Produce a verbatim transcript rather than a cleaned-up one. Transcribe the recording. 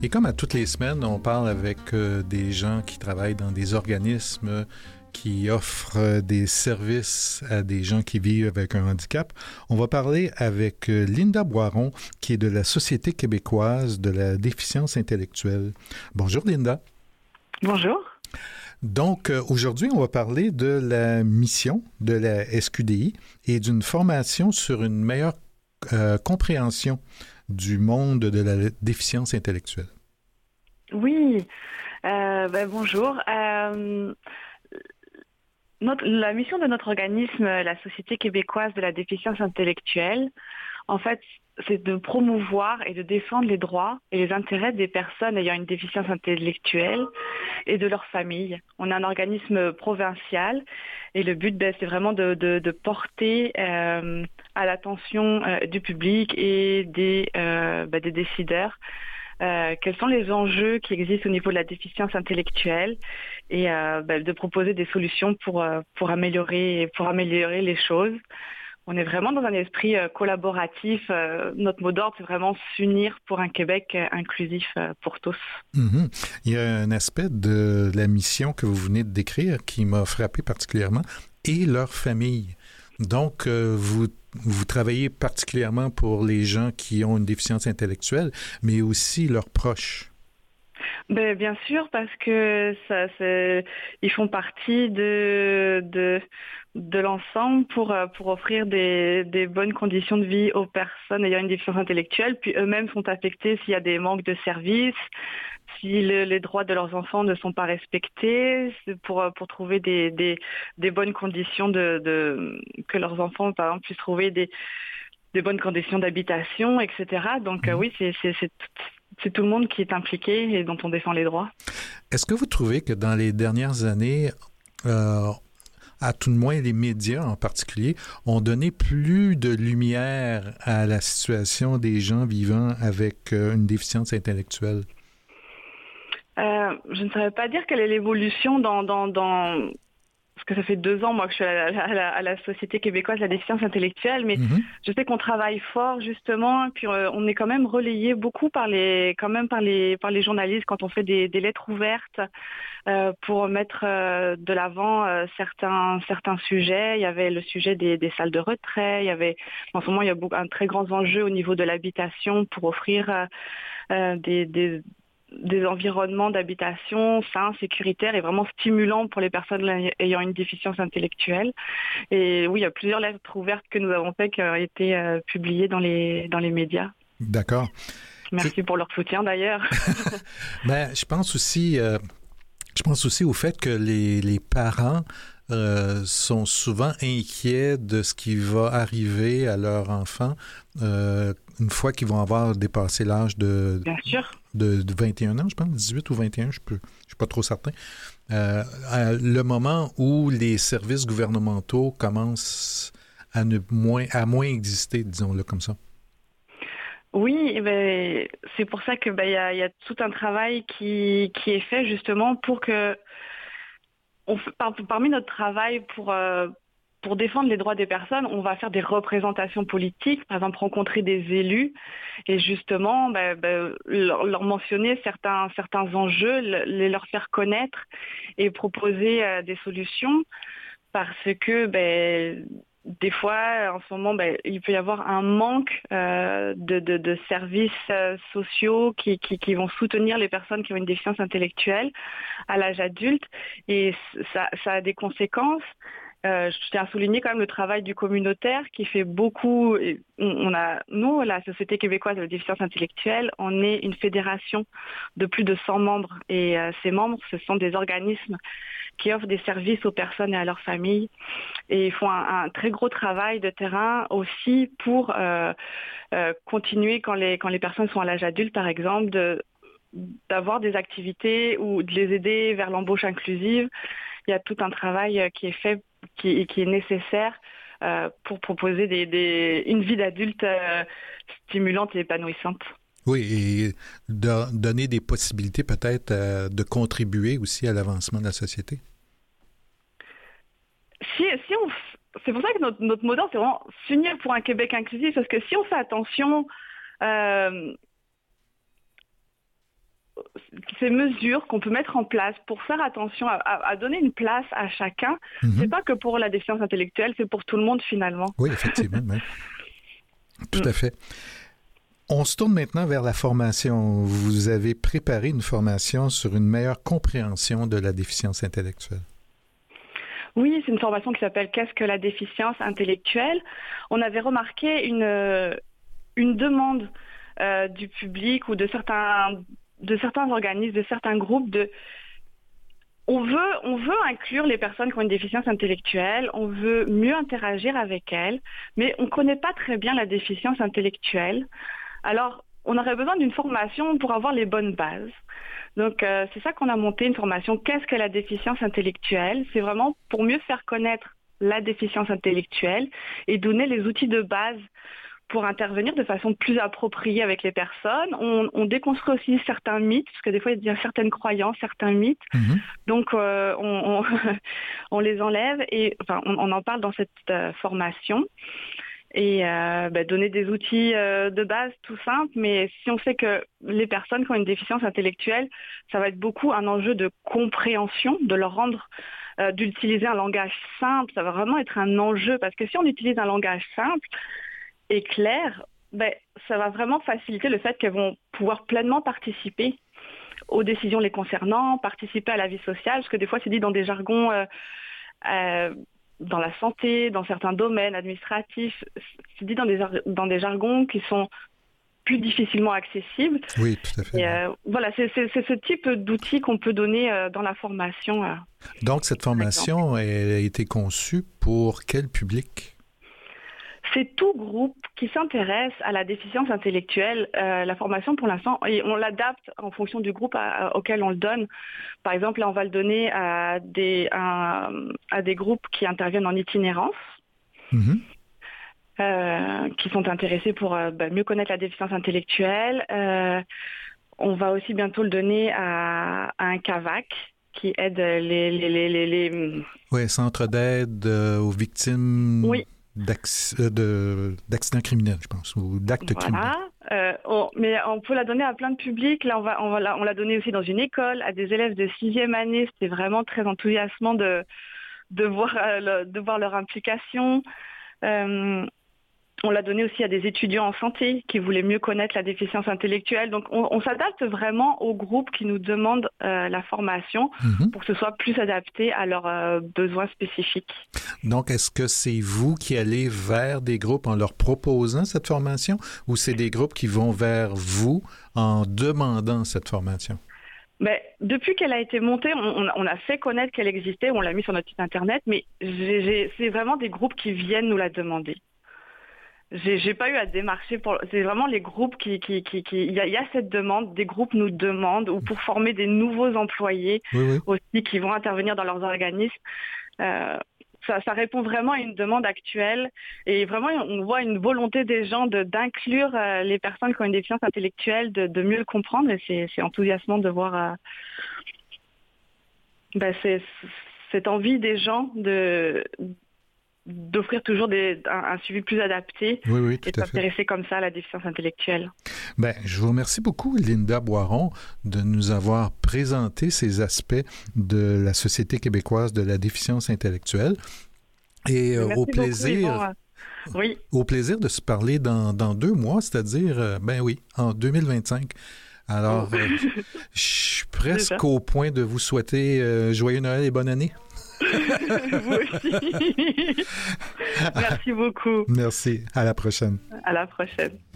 Et comme à toutes les semaines, on parle avec euh, des gens qui travaillent dans des organismes qui offrent euh, des services à des gens qui vivent avec un handicap. On va parler avec euh, Linda Boiron, qui est de la Société québécoise de la déficience intellectuelle. Bonjour Linda. Bonjour. Donc, euh, aujourd'hui, on va parler de la mission de la S Q D I et d'une formation sur une meilleure euh, compréhension du monde de la déficience intellectuelle. Oui, euh, ben bonjour. Euh, notre, la mission de notre organisme, la Société québécoise de la déficience intellectuelle, en fait, c'est de promouvoir et de défendre les droits et les intérêts des personnes ayant une déficience intellectuelle et de leurs familles. On est un organisme provincial et le but, ben, c'est vraiment de, de, de porter euh, à l'attention euh, du public et des, euh, ben, des décideurs euh, quels sont les enjeux qui existent au niveau de la déficience intellectuelle et euh, ben, de proposer des solutions pour, euh, pour, améliorer, pour améliorer les choses. On est vraiment dans un esprit euh, collaboratif. Euh, notre mot d'ordre, c'est vraiment s'unir pour un Québec euh, inclusif euh, pour tous. Mm-hmm. Il y a un aspect de la mission que vous venez de décrire qui m'a frappé particulièrement, et leur famille. Donc, euh, vous, vous travaillez particulièrement pour les gens qui ont une déficience intellectuelle, mais aussi leurs proches. Ben, bien sûr, parce que ça, c'est, ils font partie de, de, de l'ensemble pour, pour offrir des, des bonnes conditions de vie aux personnes ayant une déficience intellectuelle, puis eux-mêmes sont affectés s'il y a des manques de services, si le, les droits de leurs enfants ne sont pas respectés, pour, pour trouver des, des, des bonnes conditions de, de, que leurs enfants, par exemple, puissent trouver des, des bonnes conditions d'habitation, et cetera. Donc, euh, oui, c'est, c'est, c'est C'est tout le monde qui est impliqué et dont on défend les droits. Est-ce que vous trouvez que dans les dernières années, euh, à tout de moins les médias en particulier, ont donné plus de lumière à la situation des gens vivant avec euh, une déficience intellectuelle? Euh, je ne saurais pas dire quelle est l'évolution dans... dans, dans... Parce que ça fait deux ans, moi, que je suis à la, à la, à la Société québécoise de la déficience intellectuelle, mais mm-hmm. je sais qu'on travaille fort, justement, et puis euh, on est quand même relayé beaucoup par les, quand même par les, par les journalistes quand on fait des, des lettres ouvertes euh, pour mettre euh, de l'avant euh, certains, certains sujets. Il y avait le sujet des, des salles de retrait, il y avait, en ce moment, il y a beaucoup, un très grand enjeu au niveau de l'habitation pour offrir euh, euh, des, des des environnements d'habitation sains, sécuritaires et vraiment stimulants pour les personnes ayant une déficience intellectuelle. Et oui, il y a plusieurs lettres ouvertes que nous avons faites qui ont été euh, publiées dans les, dans les médias. D'accord. Merci et... pour leur soutien d'ailleurs. Ben, je pense aussi, euh, je pense aussi au fait que les, les parents Euh, sont souvent inquiets de ce qui va arriver à leur enfant euh, une fois qu'ils vont avoir dépassé l'âge de, Bien sûr. de, de vingt et un ans, je pense, dix-huit ou vingt et un, je ne suis pas trop certain. Euh, à le moment où les services gouvernementaux commencent à, ne moins, à moins exister, disons-le comme ça. Oui, ben, c'est pour ça qu'il ben, y, a, y a tout un travail qui, qui est fait justement pour que On, par, parmi notre travail pour, euh, pour défendre les droits des personnes, on va faire des représentations politiques, par exemple rencontrer des élus et justement ben, ben, leur, leur mentionner certains, certains enjeux, les leur faire connaître et proposer euh, des solutions parce que ben, des fois, en ce moment, ben, il peut y avoir un manque euh, de, de, de services euh, sociaux qui, qui, qui vont soutenir les personnes qui ont une déficience intellectuelle à l'âge adulte. Et ça, ça a des conséquences. Euh, je tiens à souligner quand même le travail du communautaire qui fait beaucoup. On a, nous, la Société québécoise de la déficience intellectuelle, on est une fédération de plus de cent membres. Et euh, ces membres, ce sont des organismes qui offrent des services aux personnes et à leurs familles. Et ils font un, un très gros travail de terrain aussi pour euh, euh, continuer quand les, quand les personnes sont à l'âge adulte, par exemple, de, d'avoir des activités ou de les aider vers l'embauche inclusive. Il y a tout un travail qui est fait, qui, qui est nécessaire euh, pour proposer des, des, une vie d'adulte euh, stimulante et épanouissante. Oui, et de donner des possibilités peut-être euh, de contribuer aussi à l'avancement de la société. Si, si on, c'est pour ça que notre, notre mot d'ordre, c'est vraiment s'unir pour un Québec inclusif, parce que si on fait attention, euh, ces mesures qu'on peut mettre en place pour faire attention à, à, à donner une place à chacun, mm-hmm. c'est pas que pour la déficience intellectuelle, c'est pour tout le monde finalement. Oui, effectivement. Oui. Tout à fait. On se tourne maintenant vers la formation. Vous avez préparé une formation sur une meilleure compréhension de la déficience intellectuelle. Oui, c'est une formation qui s'appelle « Qu'est-ce que la déficience intellectuelle ?» On avait remarqué une, une demande euh, du public ou de certains, de certains organismes, de certains groupes de... On veut, on veut inclure les personnes qui ont une déficience intellectuelle, on veut mieux interagir avec elles, mais on ne connaît pas très bien la déficience intellectuelle. Alors, on aurait besoin d'une formation pour avoir les bonnes bases. Donc, euh, c'est ça qu'on a monté, une formation. Qu'est-ce que la déficience intellectuelle ? C'est vraiment pour mieux faire connaître la déficience intellectuelle et donner les outils de base pour intervenir de façon plus appropriée avec les personnes. On, on déconstruit aussi certains mythes, parce que des fois, il y a certaines croyances, certains mythes. Mmh. Donc, euh, on, on, on les enlève et enfin, on, on en parle dans cette euh, formation. Et euh, bah, donner des outils euh, de base tout simples, mais si on sait que les personnes qui ont une déficience intellectuelle, ça va être beaucoup un enjeu de compréhension, de leur rendre, euh, d'utiliser un langage simple, ça va vraiment être un enjeu, parce que si on utilise un langage simple et clair, ben, ça va vraiment faciliter le fait qu'elles vont pouvoir pleinement participer aux décisions les concernant, participer à la vie sociale, parce que des fois c'est dit dans des jargons... Euh, euh, dans la santé, dans certains domaines administratifs, c'est dit dans des, dans des jargons qui sont plus difficilement accessibles. Oui, tout à fait. Et, euh, voilà, c'est, c'est, c'est ce type d'outils qu'on peut donner euh, dans la formation. Euh, Donc, cette formation a été conçue pour quel public? C'est tout groupe qui s'intéresse à la déficience intellectuelle. Euh, la formation, pour l'instant, et on l'adapte en fonction du groupe à, à, auquel on le donne. Par exemple, là, on va le donner à des, à, à des groupes qui interviennent en itinérance, mmh. euh, qui sont intéressés pour euh, bah, mieux connaître la déficience intellectuelle. Euh, on va aussi bientôt le donner à, à un C A V A C, qui aide les... les, les, les, les... Oui, Centre d'aide euh, aux victimes... Oui. D'acc- de, d'accidents criminels, je pense, ou d'actes voilà. criminels. Euh, on, mais on peut la donner à plein de publics. Là, on, va, on, va la, on l'a donnée aussi dans une école, à des élèves de sixième année. C'était vraiment très enthousiasmant de, de, voir, euh, le, de voir leur implication. Euh, on l'a donnée aussi à des étudiants en santé qui voulaient mieux connaître la déficience intellectuelle. Donc, on, on s'adapte vraiment aux groupes qui nous demandent euh, la formation mmh. pour que ce soit plus adapté à leurs euh, besoins spécifiques. Donc, est-ce que c'est vous qui allez vers des groupes en leur proposant cette formation ou c'est des groupes qui vont vers vous en demandant cette formation? Ben, depuis qu'elle a été montée, on, on a fait connaître qu'elle existait, on l'a mis sur notre site Internet, mais j'ai, j'ai, c'est vraiment des groupes qui viennent nous la demander. J'ai, j'ai pas eu à démarcher pour. C'est vraiment les groupes qui, qui, qui, qui. Il y a, il y a cette demande. Des groupes nous demandent ou pour former des nouveaux employés oui, oui. aussi qui vont intervenir dans leurs organismes. Euh, ça, ça répond vraiment à une demande actuelle et vraiment on voit une volonté des gens de d'inclure euh, les personnes qui ont une déficience intellectuelle, de, de mieux le comprendre et c'est, c'est enthousiasmant de voir. Euh, ben c'est, cette envie des gens de. d'offrir toujours des, un, un suivi plus adapté oui, oui, tout et de s'intéresser comme ça à la déficience intellectuelle. Bien, je vous remercie beaucoup, Linda Boiron, de nous avoir présenté ces aspects de la Société québécoise de la déficience intellectuelle. Et euh, au plaisir... Beaucoup, bon, oui. Au plaisir de se parler dans, dans deux mois, c'est-à-dire, euh, ben oui, en deux mille vingt-cinq. Alors, oh. euh, je suis presque au point de vous souhaiter euh, joyeux Noël et bonne année. Vous aussi. Merci beaucoup. Merci. À la prochaine. À la prochaine.